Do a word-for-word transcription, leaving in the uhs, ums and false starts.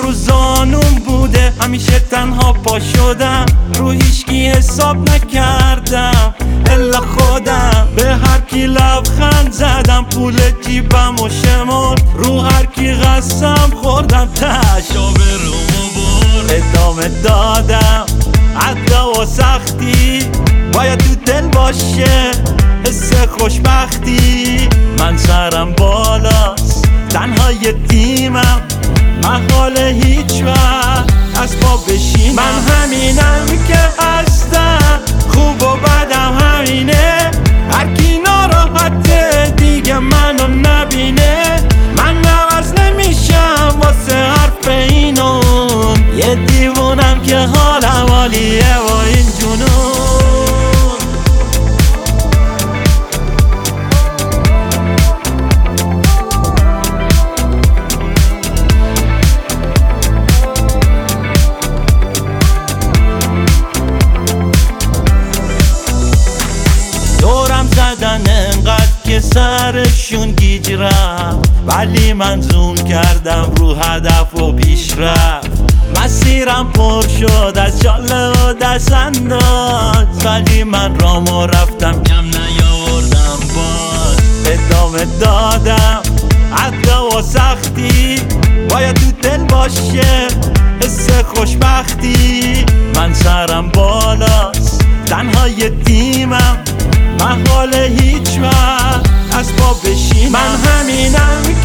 رو زانون بوده، همیشه تنها پا شدم، رو هیچکی حساب نکردم الا خودم. به هر کی لبخند زدم، پول جیبم و شمرد، رو هر کی قسم خوردم، تشا به رومو برد. ادامه دادم عدا و سختی باید تو دل باشه، حس خوشبختی. من سرم بالاست تنها یتیمم، محال هیچ وقت از پا بشینم. من همینم که هستم، خوب و بدم همینه، هرکی ناراحته دیگه منو نبینه. من عوض نمیشم واسه حرف اینون، یه دیوونم که حالم عالیه و این جنون. دورم زدن انقدر که سرشون گیج رفت، ولی من زوم کردم رو هدف و پیش رفت. مسیرم پر شد از جاله و دست انداز، ولی من رامو رفتم کم نیاوردم باز. ادامه دادم عدا و سختی باید تو دل باشه، حس خوشبختی. من سرم بالاست تنها یتیمم، محال هیچ وقت از پا بشینم. من همینم